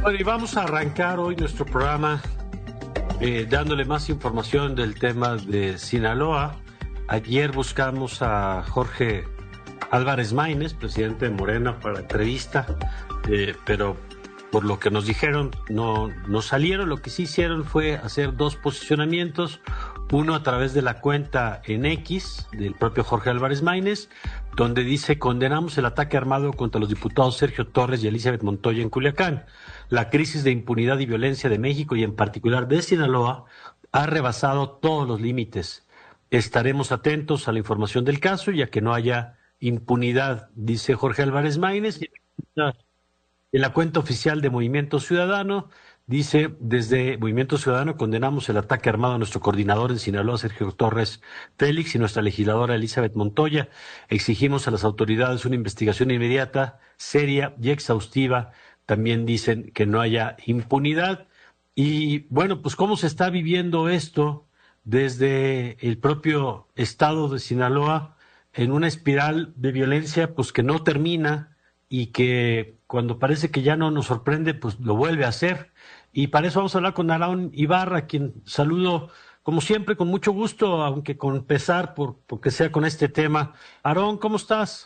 Bueno, y vamos a arrancar hoy nuestro programa dándole más información del tema de Sinaloa. Ayer buscamos a Jorge Álvarez Maínez, presidente de Morena, para entrevista, pero por lo que nos dijeron no salieron. Lo que sí hicieron fue hacer dos posicionamientos, uno a través de la cuenta en X del propio Jorge Álvarez Maínez, donde dice: condenamos el ataque armado contra los diputados Sergio Torres y Elizabeth Montoya en Culiacán. La crisis de impunidad y violencia de México, y en particular de Sinaloa, ha rebasado todos los límites. Estaremos atentos a la información del caso, ya que no haya impunidad, dice Jorge Álvarez Maínez. En la cuenta oficial de Movimiento Ciudadano dice: desde Movimiento Ciudadano condenamos el ataque armado a nuestro coordinador en Sinaloa, Sergio Torres Félix, y nuestra legisladora Elizabeth Montoya. Exigimos a las autoridades una investigación inmediata, seria y exhaustiva. También dicen que no haya impunidad. Y bueno, pues ¿cómo se está viviendo esto desde el propio estado de Sinaloa, en una espiral de violencia pues que no termina, y que cuando parece que ya no nos sorprende, pues lo vuelve a hacer? Y para eso vamos a hablar con Aarón Ibarra, quien saludo como siempre con mucho gusto, aunque con pesar porque sea con este tema. Aarón, ¿cómo estás?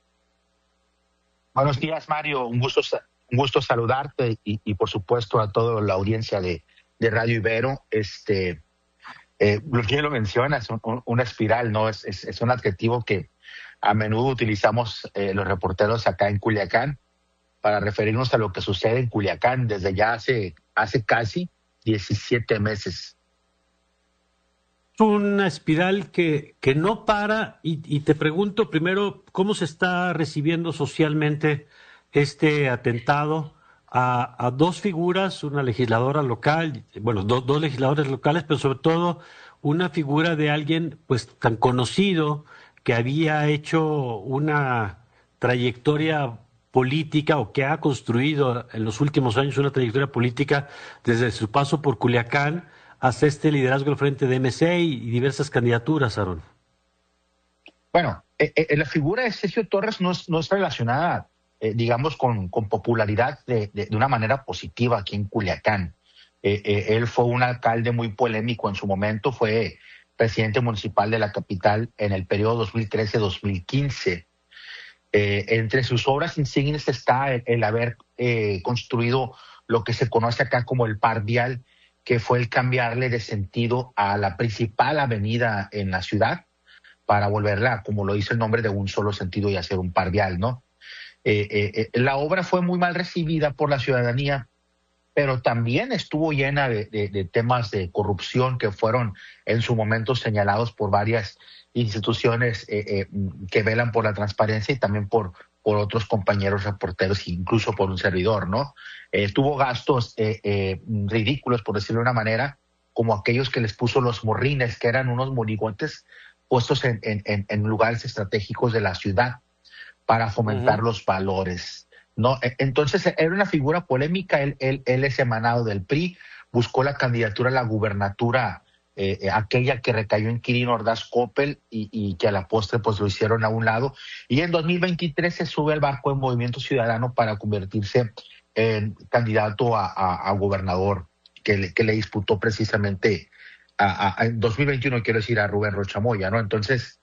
Buenos días, Mario. Un gusto saludarte y por supuesto a toda la audiencia de Radio Ibero. Lo que lo mencionas, una espiral, ¿no? Es un adjetivo que a menudo utilizamos los reporteros acá en Culiacán para referirnos a lo que sucede en Culiacán desde ya hace casi 17 meses. Es una espiral que no para, y te pregunto primero, ¿cómo se está recibiendo socialmente este atentado a dos figuras, una legisladora local, bueno, dos legisladores locales, pero sobre todo una figura de alguien pues tan conocido, que había hecho una trayectoria política, o que ha construido en los últimos años una trayectoria política desde su paso por Culiacán hasta este liderazgo al frente de MC y diversas candidaturas, Aarón? Bueno, la figura de Sergio Torres no es relacionada, digamos, con popularidad de una manera positiva aquí en Culiacán. Él fue un alcalde muy polémico en su momento, fue presidente municipal de la capital en el periodo 2013-2015. Entre sus obras insignes está el haber construido lo que se conoce acá como el Par Vial, que fue el cambiarle de sentido a la principal avenida en la ciudad para volverla, como lo dice el nombre, de un solo sentido y hacer un par vial, ¿no? La obra fue muy mal recibida por la ciudadanía, pero también estuvo llena de temas de corrupción que fueron en su momento señalados por varias instituciones que velan por la transparencia, y también por otros compañeros reporteros, incluso por un servidor, ¿no? Tuvo gastos ridículos, por decirlo de una manera, como aquellos que les puso los morrines, que eran unos monigotes puestos en lugares estratégicos de la ciudad para fomentar los valores, ¿no? Entonces era una figura polémica. Él es emanado del PRI, buscó la candidatura a la gubernatura, aquella que recayó en Quirino Ordaz Coppel, y que a la postre pues lo hicieron a un lado, y en 2023 se sube al barco de Movimiento Ciudadano para convertirse en candidato a gobernador, que le disputó precisamente en 2021, quiero decir, a Rubén Rocha Moya, ¿no? Entonces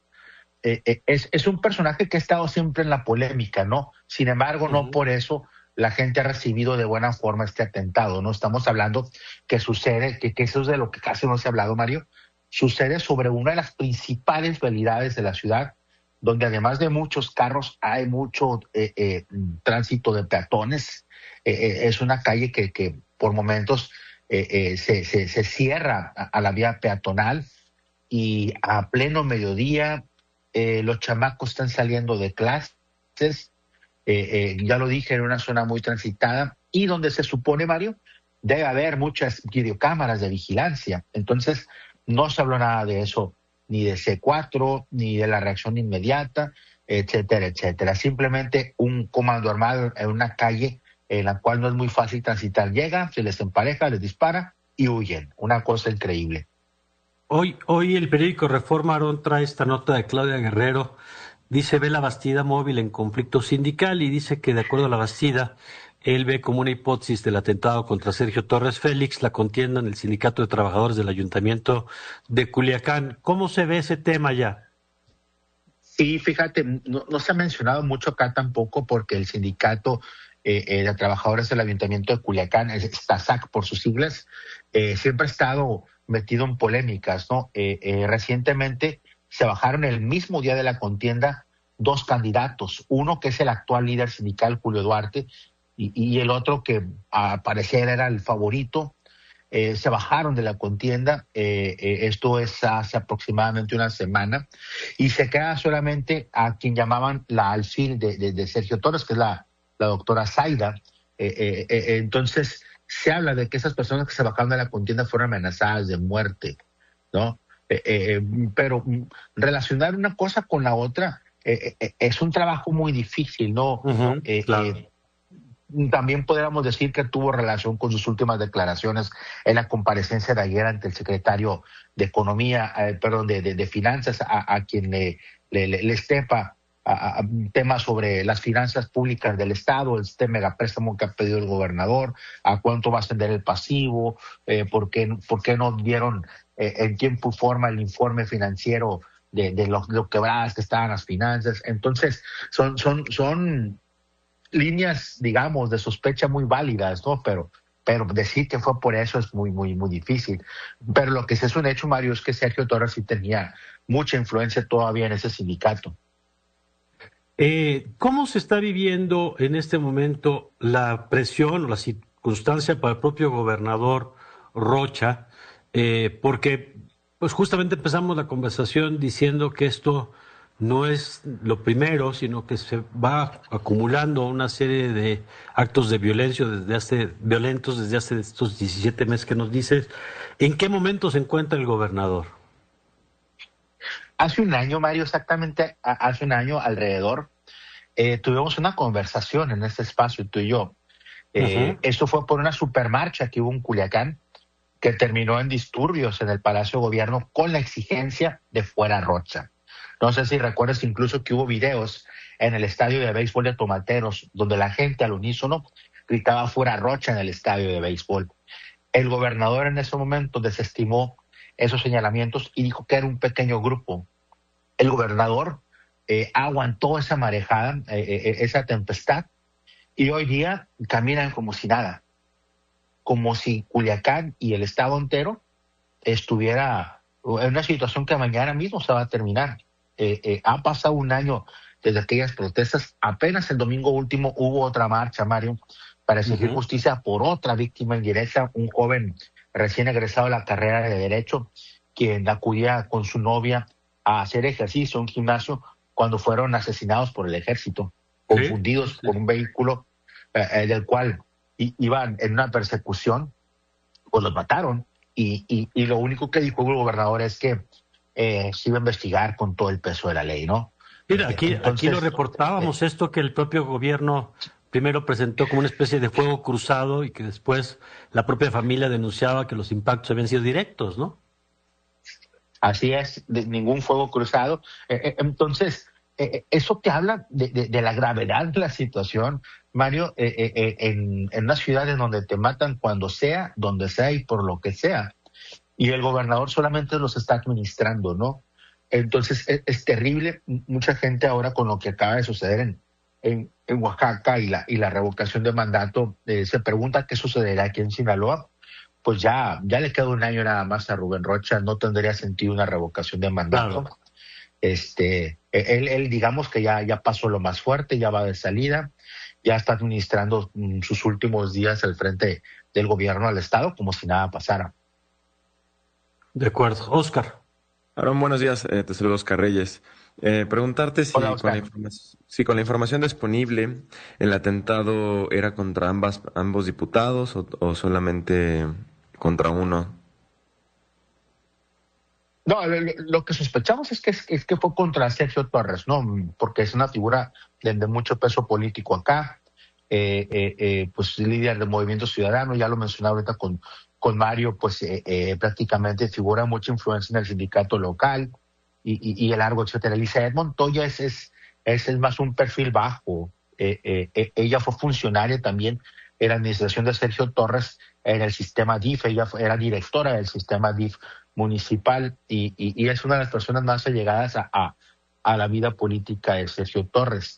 es un personaje que ha estado siempre en la polémica, ¿no? Sin embargo, no por eso la gente ha recibido de buena forma este atentado, ¿no? Estamos hablando que sucede, que eso es de lo que casi no se ha hablado, Mario, sucede sobre una de las principales vialidades de la ciudad, donde además de muchos carros hay mucho tránsito de peatones. Es una calle que por momentos se cierra a la vía peatonal, y a pleno mediodía los chamacos están saliendo de clases. Ya lo dije, en una zona muy transitada y donde se supone, Mario, debe haber muchas videocámaras de vigilancia. Entonces, no se habló nada de eso, ni de C4, ni de la reacción inmediata, etcétera, etcétera. Simplemente un comando armado en una calle en la cual no es muy fácil transitar. Llega, se les empareja, les dispara y huyen. Una cosa increíble. Hoy el periódico Reforma, Aarón, trae esta nota de Claudia Guerrero. Dice: ve la Bastida móvil en conflicto sindical, y dice que de acuerdo a la Bastida, él ve como una hipótesis del atentado contra Sergio Torres Félix la contienda en el Sindicato de Trabajadores del Ayuntamiento de Culiacán. ¿Cómo se ve ese tema ya? Sí, fíjate, no se ha mencionado mucho acá tampoco porque el sindicato de trabajadores del Ayuntamiento de Culiacán, STASAC por sus siglas, siempre ha estado metido en polémicas, ¿no? Recientemente se bajaron el mismo día de la contienda dos candidatos, uno que es el actual líder sindical, Julio Duarte, y el otro que a parecer era el favorito. Se bajaron de la contienda, esto es hace aproximadamente una semana, y se queda solamente a quien llamaban la alfil de Sergio Torres, que es la doctora Zaida. Entonces, se habla de que esas personas que se bajaron de la contienda fueron amenazadas de muerte, ¿no? Pero relacionar una cosa con la otra es un trabajo muy difícil, ¿no? Claro. También podríamos decir que tuvo relación con sus últimas declaraciones en la comparecencia de ayer ante el secretario de Economía, de Finanzas, a quien le estepa a temas sobre las finanzas públicas del Estado, este megapréstamo que ha pedido el gobernador, a cuánto va a ascender el pasivo, por qué no dieron en tiempo y forma el informe financiero de lo quebradas que estaban las finanzas. Entonces, son líneas, digamos, de sospecha muy válidas, ¿no? Pero decir que fue por eso es muy, muy, muy difícil. Pero lo que sí es un hecho, Mario, es que Sergio Torres sí tenía mucha influencia todavía en ese sindicato. ¿Cómo se está viviendo en este momento la presión o la circunstancia para el propio gobernador Rocha? Porque pues justamente empezamos la conversación diciendo que esto no es lo primero, sino que se va acumulando una serie de actos de violencia violentos desde hace estos 17 meses que nos dices. ¿En qué momento se encuentra el gobernador? Hace un año, Mario, exactamente hace un año alrededor, tuvimos una conversación en este espacio, tú y yo. Esto fue por una supermarcha que hubo en Culiacán, que terminó en disturbios en el Palacio de Gobierno con la exigencia de fuera Rocha. No sé si recuerdas incluso que hubo videos en el estadio de béisbol de Tomateros, donde la gente al unísono gritaba fuera Rocha en el estadio de béisbol. El gobernador en ese momento desestimó esos señalamientos y dijo que era un pequeño grupo. El gobernador aguantó esa marejada, esa tempestad, y hoy día caminan como si nada, como si Culiacán y el estado entero estuviera en una situación que mañana mismo se va a terminar. Ha pasado un año desde aquellas protestas, apenas el domingo último hubo otra marcha, Mario, para exigir justicia por otra víctima indirecta, un joven recién egresado de la carrera de Derecho, quien acudía con su novia a hacer ejercicio en un gimnasio cuando fueron asesinados por el ejército, confundidos por un vehículo del cual iban en una persecución, pues los mataron. Y lo único que dijo el gobernador es que se iba a investigar con todo el peso de la ley, ¿no? Mira, aquí lo reportábamos, esto que el propio gobierno primero presentó como una especie de fuego cruzado y que después la propia familia denunciaba que los impactos habían sido directos, ¿no? Así es, de ningún fuego cruzado. Entonces, eso te habla de la gravedad de la situación, Mario, en una ciudad en donde te matan cuando sea, donde sea y por lo que sea. Y el gobernador solamente los está administrando, ¿no? Entonces, es terrible. Mucha gente ahora con lo que acaba de suceder en Oaxaca y la revocación de mandato, se pregunta qué sucederá aquí en Sinaloa. Pues ya le queda un año nada más a Rubén Rocha, no tendría sentido una revocación de mandato. Claro. Él digamos que ya pasó lo más fuerte, ya va de salida, ya está administrando sus últimos días al frente del gobierno del Estado como si nada pasara. De acuerdo. Oscar. Aaron, buenos días, te saludo Oscar Reyes. Preguntarte si, Hola, con la información disponible, el atentado era contra ambos diputados o solamente contra uno. No, lo que sospechamos es que fue contra Sergio Torres, ¿no? Porque es una figura de mucho peso político acá, pues líder del Movimiento Ciudadano, ya lo mencionaba ahorita con Mario, pues prácticamente figura mucha influencia en el sindicato local y el largo, etcétera. Elizabeth Montoya es más un perfil bajo, Ella fue funcionaria también en la administración de Sergio Torres en el sistema DIF. Ella era directora del sistema DIF municipal y es una de las personas más allegadas a la vida política de Sergio Torres.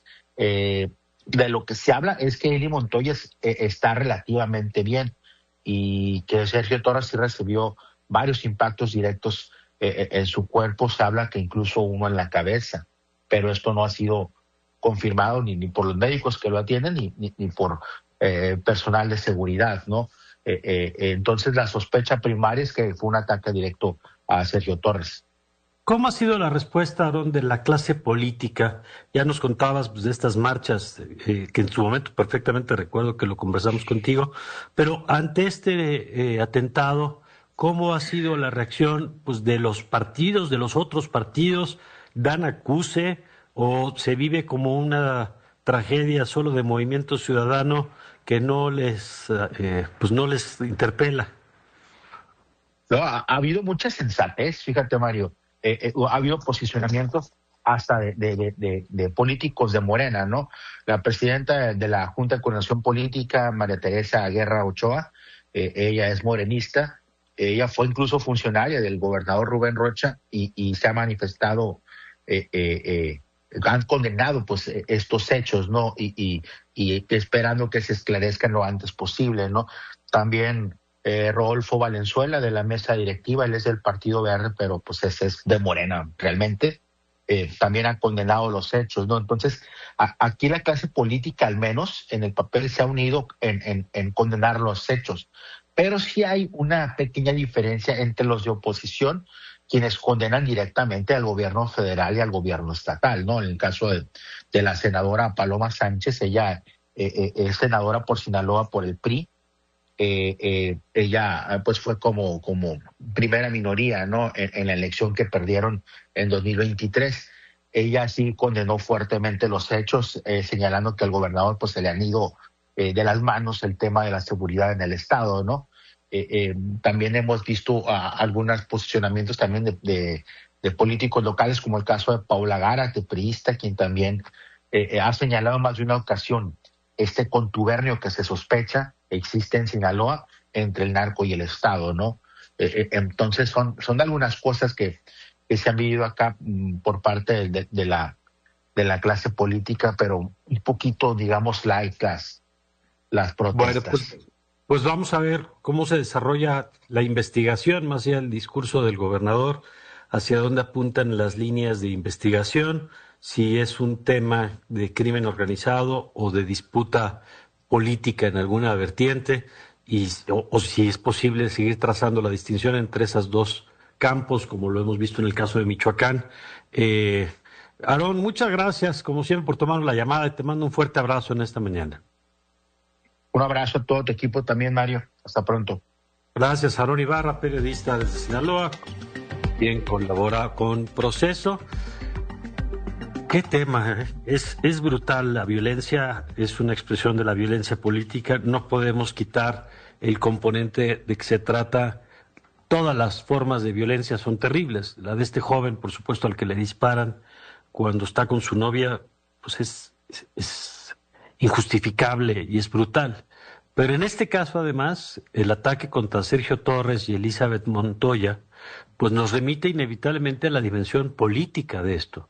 De lo que se habla es que Eli Montoya está relativamente bien y que Sergio Torres sí recibió varios impactos directos en su cuerpo. Se habla que incluso uno en la cabeza, pero esto no ha sido confirmado ni por los médicos que lo atienden ni por personal de seguridad, ¿no? Entonces la sospecha primaria es que fue un ataque directo a Sergio Torres. ¿Cómo ha sido la respuesta, Aarón, de la clase política? Ya nos contabas pues, de estas marchas, que en su momento perfectamente recuerdo que lo conversamos contigo, pero ante este atentado, ¿cómo ha sido la reacción pues, de los partidos, de los otros partidos? ¿Dan acuse o se vive como una tragedia solo de Movimiento Ciudadano que no les interpela? No, ha habido mucha sensatez, fíjate, Mario. Ha habido posicionamientos hasta de políticos de Morena, ¿no? La presidenta de la Junta de Coordinación Política, María Teresa Guerra Ochoa, ella es morenista, ella fue incluso funcionaria del gobernador Rubén Rocha y se ha manifestado, han condenado pues estos hechos, ¿no? Y esperando que se esclarezcan lo antes posible, ¿no? También Rodolfo Valenzuela de la mesa directiva, él es del Partido Verde, pero pues ese es de Morena realmente, también ha condenado los hechos, ¿no? Entonces, aquí la clase política, al menos en el papel, se ha unido en condenar los hechos, pero sí hay una pequeña diferencia entre los de oposición, quienes condenan directamente al gobierno federal y al gobierno estatal, ¿no? En el caso de la senadora Paloma Sánchez, ella es senadora por Sinaloa por el PRI. Ella pues fue como primera minoría, ¿no? En la elección que perdieron en 2023. Ella sí condenó fuertemente los hechos, señalando que al gobernador pues se le han ido de las manos el tema de la seguridad en el estado, ¿no? También hemos visto algunos posicionamientos también de políticos locales, como el caso de Paula Gárate, priista, quien también ha señalado más de una ocasión este contubernio que se sospecha existe en Sinaloa entre el narco y el Estado, ¿no? Entonces son algunas cosas que se han vivido acá por parte de la clase política, pero un poquito, digamos, laicas las protestas. Bueno, pues vamos a ver cómo se desarrolla la investigación, más allá del discurso del gobernador, hacia dónde apuntan las líneas de investigación, si es un tema de crimen organizado o de disputa política en alguna vertiente, o si es posible seguir trazando la distinción entre esos dos campos, como lo hemos visto en el caso de Michoacán. Aarón, muchas gracias, como siempre, por tomar la llamada y te mando un fuerte abrazo en esta mañana. Un abrazo a todo tu equipo también, Mario. Hasta pronto. Gracias, Aarón Ibarra, periodista desde Sinaloa, quien colabora con Proceso. Qué tema, ¿eh? Es brutal. La violencia es una expresión de la violencia política. No podemos quitar el componente de que se trata. Todas las formas de violencia son terribles. La de este joven, por supuesto, al que le disparan cuando está con su novia, pues es injustificable y es brutal. Pero en este caso, además, el ataque contra Sergio Torres y Elizabeth Montoya, pues nos remite inevitablemente a la dimensión política de esto.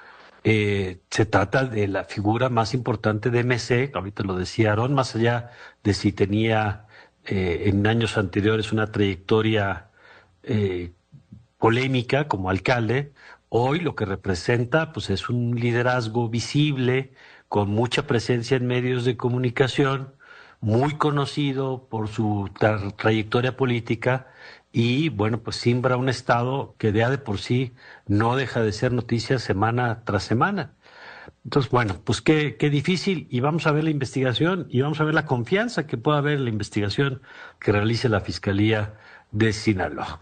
Se trata de la figura más importante de MC, ahorita lo decía Aarón, más allá de si tenía en años anteriores una trayectoria polémica como alcalde. Hoy lo que representa pues es un liderazgo visible, con mucha presencia en medios de comunicación, muy conocido por su trayectoria política y, bueno, pues simbra un estado que ya de por sí no deja de ser noticia semana tras semana. Entonces, bueno, pues qué difícil, y vamos a ver la investigación y vamos a ver la confianza que pueda haber en la investigación que realice la Fiscalía de Sinaloa.